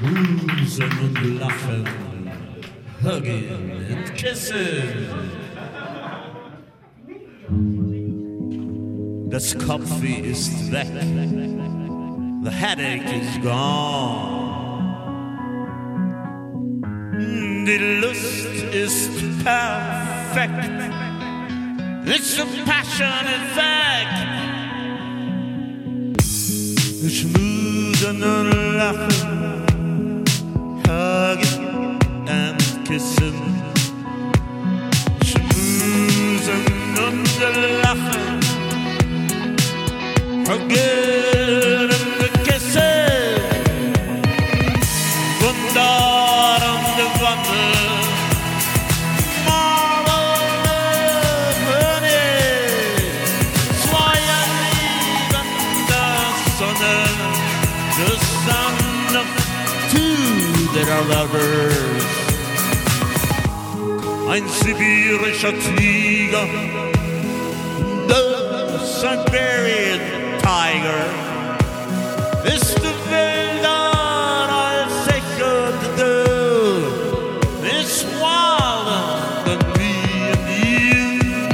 Schmusen und lachen, hugging and kissing. Das Kopfweh ist weg, the headache is gone. Die Lust ist perfekt, it's a passionate fact. Schmusen und lachen, hugging and kissing. Schmusen und lachen, hugging and kissing. Wunder und Wonder, the son of two that are lovers. Ein sibirischer Tiger, the Siberian tiger, ist wilder als ich und du, ist wilder than me and you.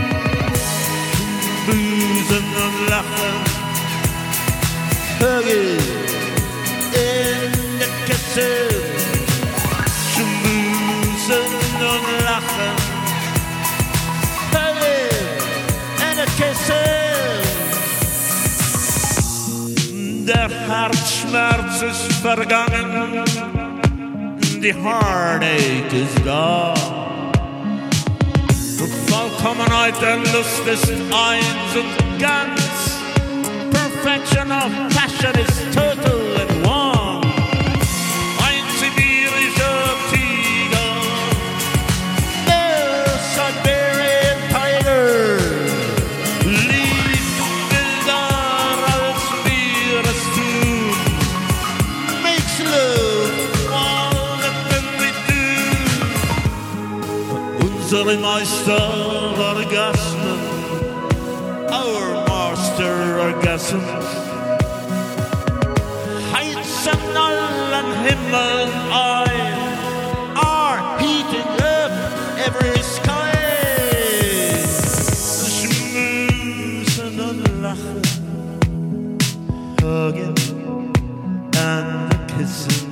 Boozen und lachen, hugging in the kissing. Schmusen und lachen, hugging in the kissing. Der Herzschmerz ist vergangen, die Heartache ist da. Vollkommenheit der Lust ist eins und ganz. Perfection of passion is total and one. Ein sibirischer Tiger, the Siberian tiger, liebt wilder als wir es tun, makes love all that we do. Unsere Meister Orgasmen, our master orgasms, heizen allen Himmel ein, are heating up every sky. Schmusen und lachen, hugging and kissing.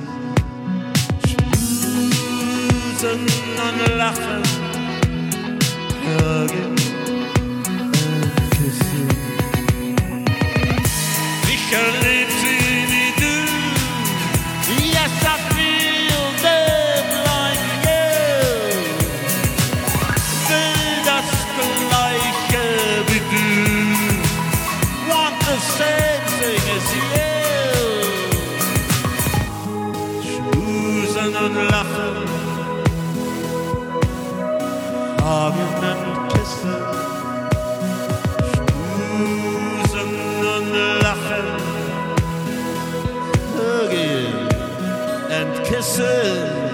Schmusen und lachen, hugging and kissing. Lieb sie wie du, yes I feel dead like you. Will das Gleiche wie du, want the same thing as you. Schmusen und lachen, hugging and kissing. Schmusen und lachen, hugging and kissing.